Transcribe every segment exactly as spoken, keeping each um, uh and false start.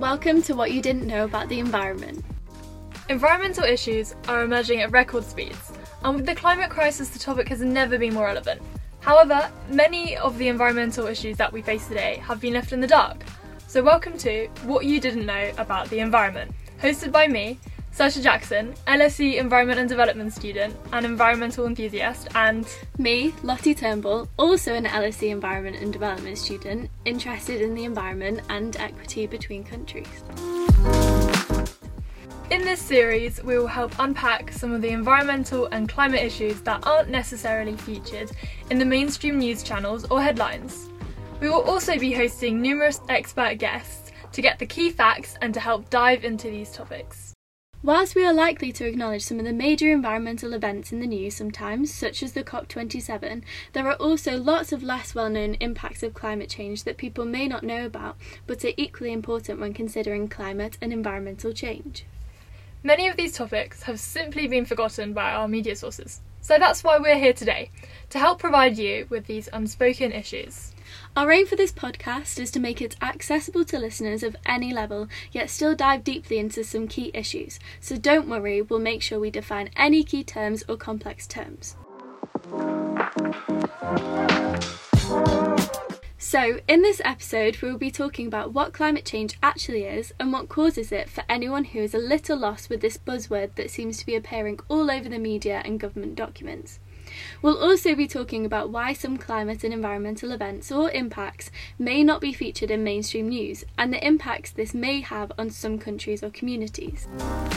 Welcome to What You Didn't Know About the Environment. Environmental issues are emerging at record speeds, and with the climate crisis the topic has never been more relevant. However, many of the environmental issues that we face today have been left in the dark. So welcome to What You Didn't Know About the Environment, hosted by me, Sacha Jackson, L S E Environment and Development student and environmental enthusiast, and me, Lottie Turnbull, also an L S E Environment and Development student, interested in the environment and equity between countries. In this series, we will help unpack some of the environmental and climate issues that aren't necessarily featured in the mainstream news channels or headlines. We will also be hosting numerous expert guests to get the key facts and to help dive into these topics. Whilst we are likely to acknowledge some of the major environmental events in the news sometimes, such as the COP twenty-seven, there are also lots of less well-known impacts of climate change that people may not know about, but are equally important when considering climate and environmental change. Many of these topics have simply been forgotten by our media sources, so that's why we're here today, to help provide you with these unspoken issues. Our aim for this podcast is to make it accessible to listeners of any level, yet still dive deeply into some key issues. So don't worry, we'll make sure we define any key terms or complex terms. So, in this episode, we will be talking about what climate change actually is and what causes it for anyone who is a little lost with this buzzword that seems to be appearing all over the media and government documents. We'll also be talking about why some climate and environmental events or impacts may not be featured in mainstream news and the impacts this may have on some countries or communities.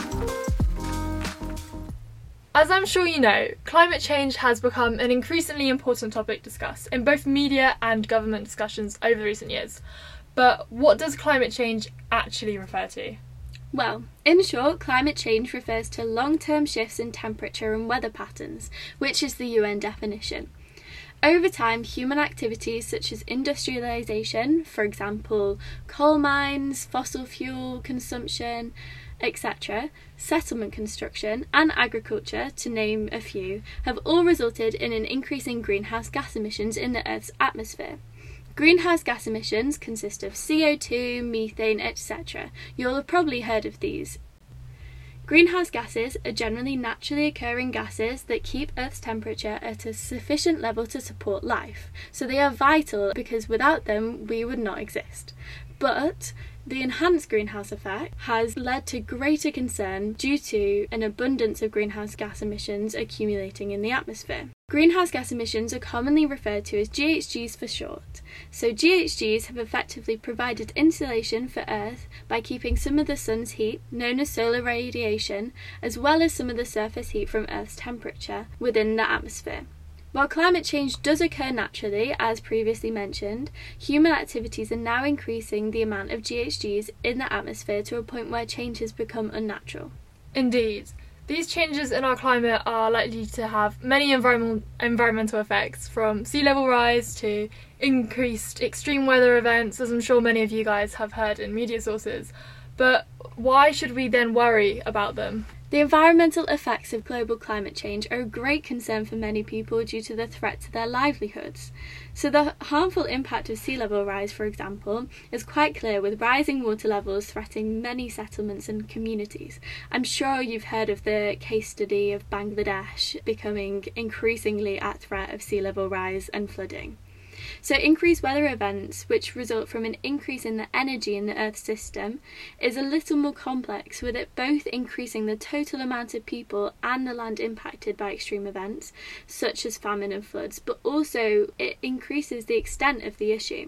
As I'm sure you know, climate change has become an increasingly important topic discussed in both media and government discussions over recent years. But what does climate change actually refer to? Well, in short, climate change refers to long-term shifts in temperature and weather patterns, which is the U N definition. Over time, human activities such as industrialisation, for example, coal mines, fossil fuel consumption, et cetera, settlement construction and agriculture, to name a few, have all resulted in an increase in greenhouse gas emissions in the Earth's atmosphere. Greenhouse gas emissions consist of C O two, methane, et cetera. You'll have probably heard of these. Greenhouse gases are generally naturally occurring gases that keep Earth's temperature at a sufficient level to support life, so they are vital because without them we would not exist. But the enhanced greenhouse effect has led to greater concern due to an abundance of greenhouse gas emissions accumulating in the atmosphere. Greenhouse gas emissions are commonly referred to as G H Gs for short. So G H Gs have effectively provided insulation for Earth by keeping some of the sun's heat, known as solar radiation, as well as some of the surface heat from Earth's temperature within the atmosphere. While climate change does occur naturally, as previously mentioned, human activities are now increasing the amount of G H Gs in the atmosphere to a point where change has become unnatural. Indeed. These changes in our climate are likely to have many environmental environmental effects, from sea level rise to increased extreme weather events, as I'm sure many of you guys have heard in media sources. But why should we then worry about them? The environmental effects of global climate change are a great concern for many people due to the threat to their livelihoods. So the harmful impact of sea level rise, for example, is quite clear, with rising water levels threatening many settlements and communities. I'm sure you've heard of the case study of Bangladesh becoming increasingly at threat of sea level rise and flooding. So increased weather events, which result from an increase in the energy in the Earth's system, is a little more complex, with it both increasing the total amount of people and the land impacted by extreme events, such as famine and floods, but also it increases the extent of the issue.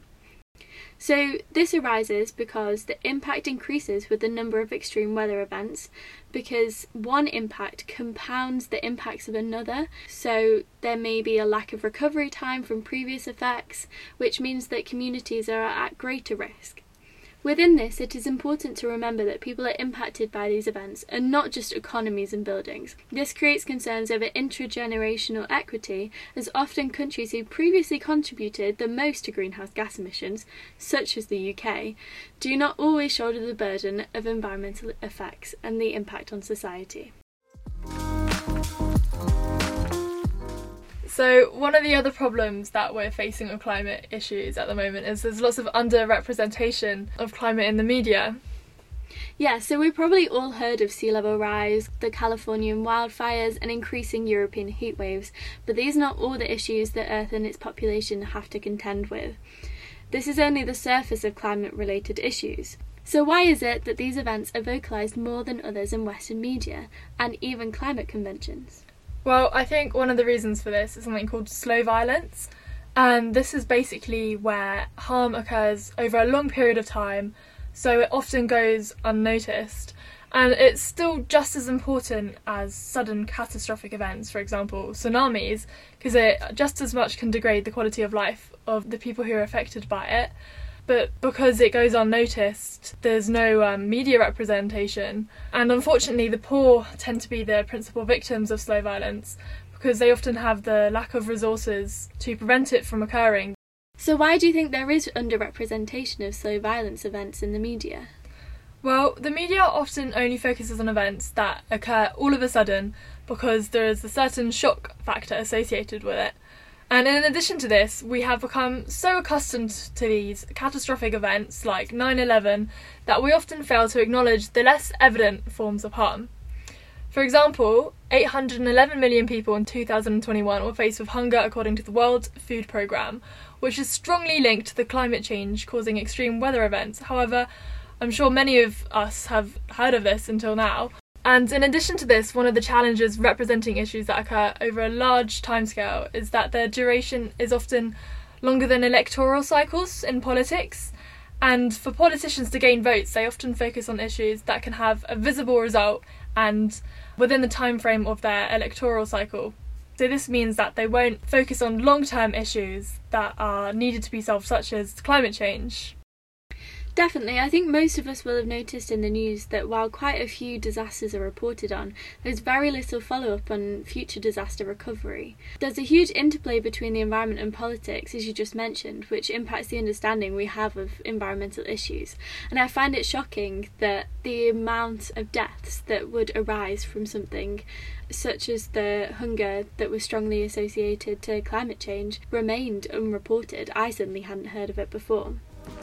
So this arises because the impact increases with the number of extreme weather events, because one impact compounds the impacts of another, so there may be a lack of recovery time from previous effects, which means that communities are at greater risk. Within this, it is important to remember that people are impacted by these events and not just economies and buildings. This creates concerns over intergenerational equity, as often countries who previously contributed the most to greenhouse gas emissions, such as the U K, do not always shoulder the burden of environmental effects and the impact on society. So one of the other problems that we're facing with climate issues at the moment is there's lots of underrepresentation of climate in the media. Yeah, so we've probably all heard of sea level rise, the Californian wildfires, and increasing European heat waves, but these are not all the issues that Earth and its population have to contend with. This is only the surface of climate-related issues. So why is it that these events are vocalised more than others in Western media, and even climate conventions? Well, I think one of the reasons for this is something called slow violence, and this is basically where harm occurs over a long period of time, so it often goes unnoticed, and it's still just as important as sudden catastrophic events, for example tsunamis, because it just as much can degrade the quality of life of the people who are affected by it. But because it goes unnoticed, there's no um, media representation, and unfortunately the poor tend to be the principal victims of slow violence because they often have the lack of resources to prevent it from occurring. So why do you think there is underrepresentation of slow violence events in the media? Well, the media often only focuses on events that occur all of a sudden because there is a certain shock factor associated with it. And in addition to this, we have become so accustomed to these catastrophic events like nine eleven that we often fail to acknowledge the less evident forms of harm. For example, eight hundred eleven million people in two thousand twenty-one were faced with hunger according to the World Food Programme, which is strongly linked to the climate change causing extreme weather events. However, I'm sure many of us have heard of this until now. And in addition to this, one of the challenges representing issues that occur over a large timescale is that their duration is often longer than electoral cycles in politics. And for politicians to gain votes, they often focus on issues that can have a visible result and within the time frame of their electoral cycle. So this means that they won't focus on long-term issues that are needed to be solved, such as climate change. Definitely, I think most of us will have noticed in the news that while quite a few disasters are reported on, there's very little follow-up on future disaster recovery. There's a huge interplay between the environment and politics, as you just mentioned, which impacts the understanding we have of environmental issues. And I find it shocking that the amount of deaths that would arise from something such as the hunger that was strongly associated to climate change remained unreported. I certainly hadn't heard of it before.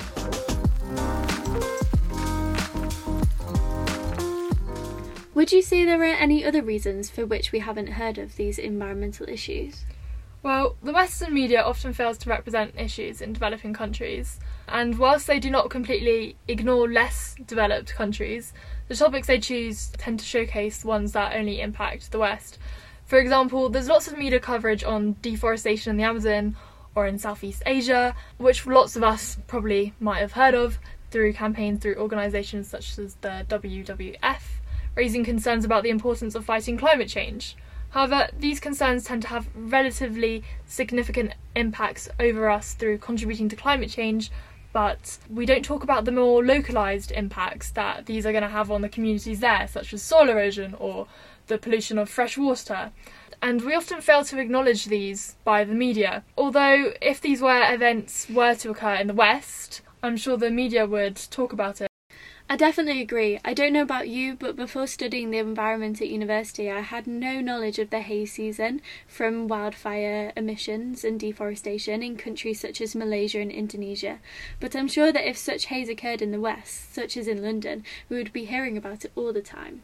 Would you say there are any other reasons for which we haven't heard of these environmental issues? Well, the Western media often fails to represent issues in developing countries, and whilst they do not completely ignore less developed countries, the topics they choose tend to showcase ones that only impact the West. For example, there's lots of media coverage on deforestation in the Amazon or in Southeast Asia, which lots of us probably might have heard of through campaigns through organisations such as the W W F, raising concerns about the importance of fighting climate change. However, these concerns tend to have relatively significant impacts over us through contributing to climate change, but we don't talk about the more localised impacts that these are going to have on the communities there, such as soil erosion or the pollution of fresh water. And we often fail to acknowledge these by the media. Although, if these were events were to occur in the West, I'm sure the media would talk about it. I definitely agree. I don't know about you, but before studying the environment at university, I had no knowledge of the haze season from wildfire emissions and deforestation in countries such as Malaysia and Indonesia. But I'm sure that if such haze occurred in the West, such as in London, we would be hearing about it all the time.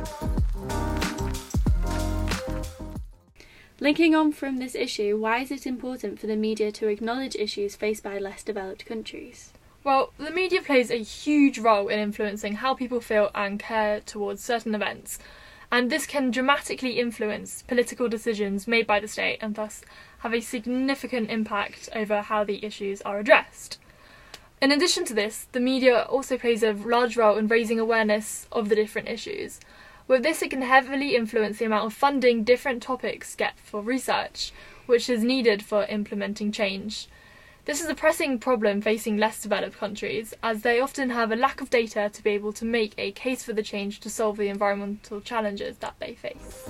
Linking on from this issue, why is it important for the media to acknowledge issues faced by less developed countries? Well, the media plays a huge role in influencing how people feel and care towards certain events, and this can dramatically influence political decisions made by the state and thus have a significant impact over how the issues are addressed. In addition to this, the media also plays a large role in raising awareness of the different issues. With this, it can heavily influence the amount of funding different topics get for research, which is needed for implementing change. This is a pressing problem facing less developed countries, as they often have a lack of data to be able to make a case for the change to solve the environmental challenges that they face.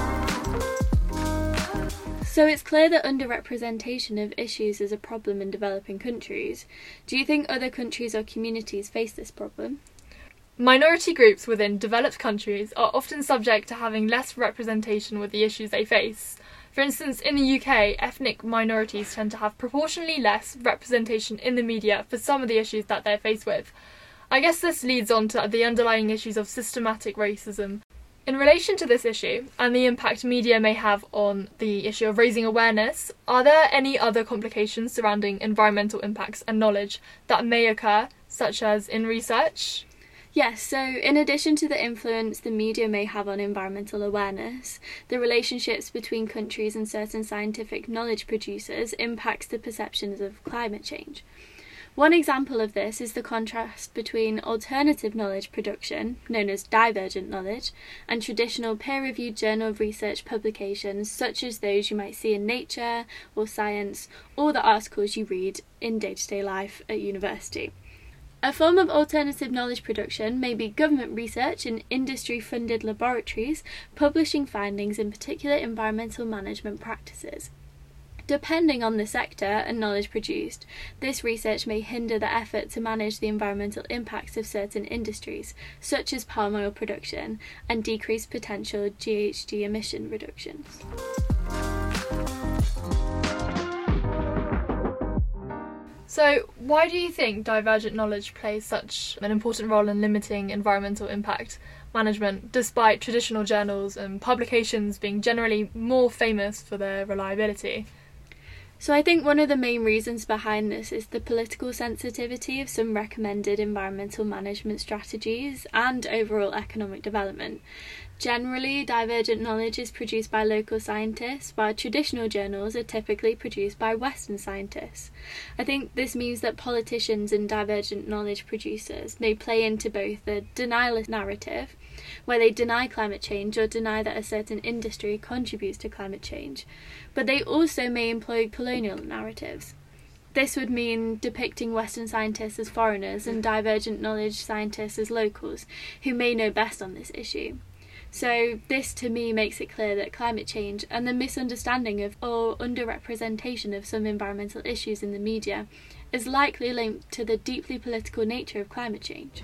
So it's clear that underrepresentation of issues is a problem in developing countries. Do you think other countries or communities face this problem? Minority groups within developed countries are often subject to having less representation with the issues they face. For instance, in the U K, ethnic minorities tend to have proportionally less representation in the media for some of the issues that they're faced with. I guess this leads on to the underlying issues of systematic racism. In relation to this issue, and the impact media may have on the issue of raising awareness, are there any other complications surrounding environmental impacts and knowledge that may occur, such as in research? Yes, so in addition to the influence the media may have on environmental awareness, the relationships between countries and certain scientific knowledge producers impacts the perceptions of climate change. One example of this is the contrast between alternative knowledge production, known as divergent knowledge, and traditional peer-reviewed journal research publications such as those you might see in Nature or Science, or the articles you read in day-to-day life at university. A form of alternative knowledge production may be government research in industry-funded laboratories publishing findings in particular environmental management practices. Depending on the sector and knowledge produced, this research may hinder the effort to manage the environmental impacts of certain industries, such as palm oil production, and decrease potential G H G emission reductions. So, why do you think divergent knowledge plays such an important role in limiting environmental impact management, despite traditional journals and publications being generally more famous for their reliability? So I think one of the main reasons behind this is the political sensitivity of some recommended environmental management strategies and overall economic development. Generally, divergent knowledge is produced by local scientists, while traditional journals are typically produced by Western scientists. I think this means that politicians and divergent knowledge producers may play into both the denialist narrative, where they deny climate change or deny that a certain industry contributes to climate change, but they also may employ colonial narratives. This would mean depicting Western scientists as foreigners and divergent knowledge scientists as locals, who may know best on this issue. So this to me makes it clear that climate change and the misunderstanding of or underrepresentation of some environmental issues in the media is likely linked to the deeply political nature of climate change.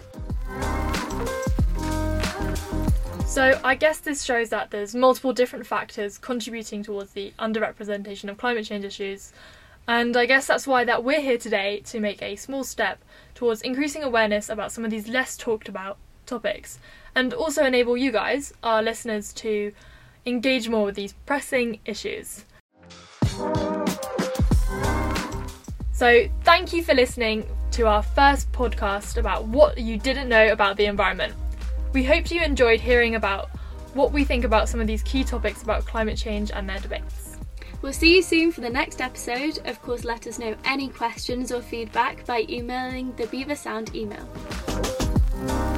So I guess this shows that there's multiple different factors contributing towards the underrepresentation of climate change issues, and I guess that's why that we're here today to make a small step towards increasing awareness about some of these less talked about topics, and also enable you guys, our listeners, to engage more with these pressing issues. So thank you for listening to our first podcast about what you didn't know about the environment. We hope you enjoyed hearing about what we think about some of these key topics about climate change and their debates. We'll see you soon for the next episode. Of course, let us know any questions or feedback by emailing the Beaver Sound email.